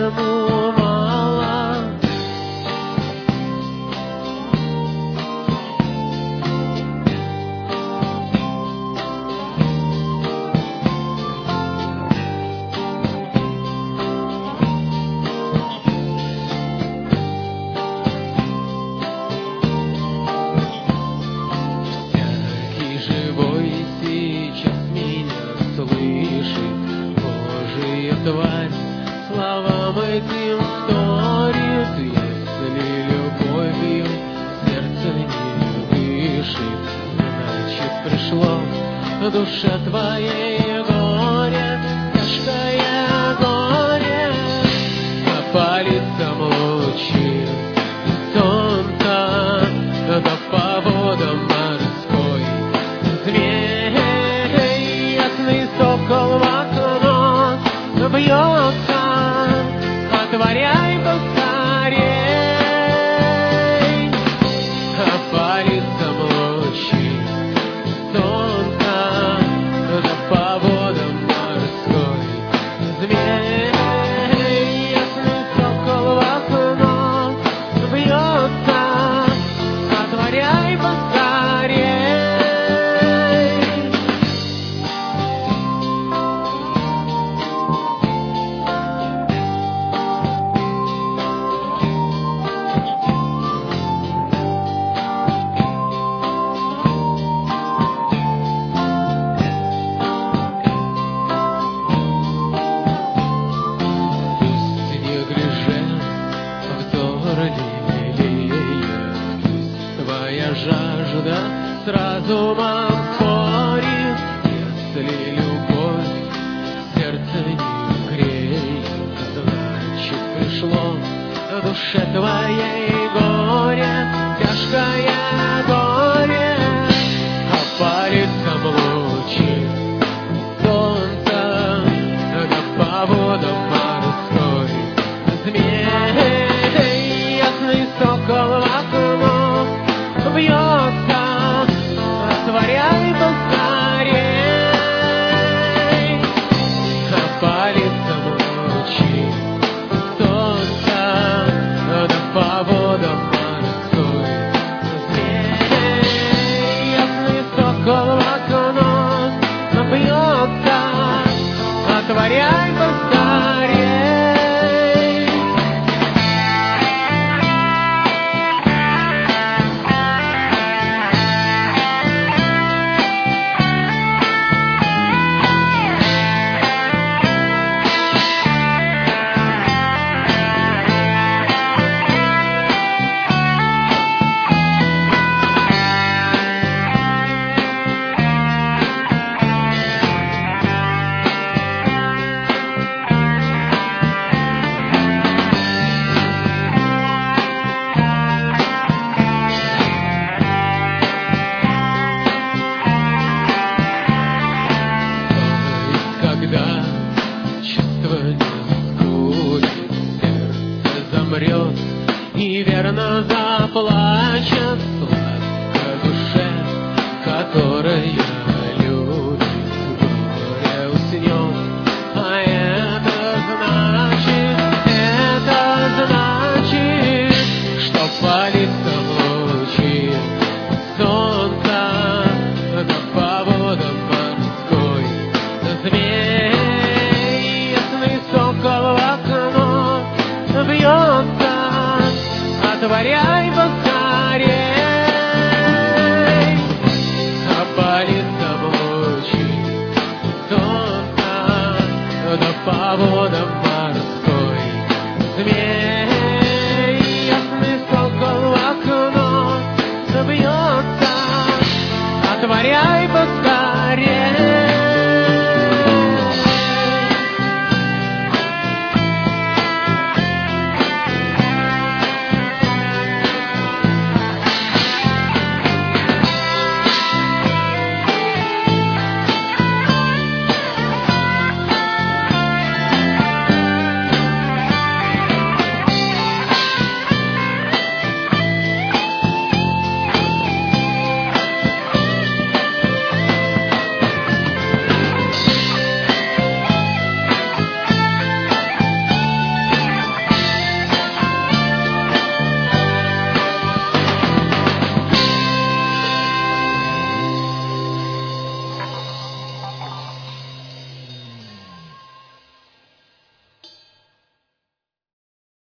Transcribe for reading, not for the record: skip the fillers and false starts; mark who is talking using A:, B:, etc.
A: ему мало. Всякий живой сейчас меня слышит, Божия тварь словам этим вторит. Если любовь ее сердце не дышит, значит пришло в душе твоей горе, тяжкое горе. А по лицам лучи солнца, да по водам морской змей, ясный сокол в окно бьется, отворяй поскорей. А по лицам лучи солнца, да по водам морской змей, ясный сокол в окно бьется, отворяй поскорей. Пусть неглиже взор лелеет, пусть твоя жажда с разумом спорит. Если любовь сердце не греет, значит пришло в душе твоей горе, тяжкое горе. А по лицам лучи солнца, да по водам морской змей, ясный сокол в окно бьется, отворяй поскорей. А по лицам лучи солнца, да по водам морской змей, ясный сокол в окно бьется, отворяй поскорей. Когда чувство не будет, сердце замрет и верно заплачет, сладко душе, которая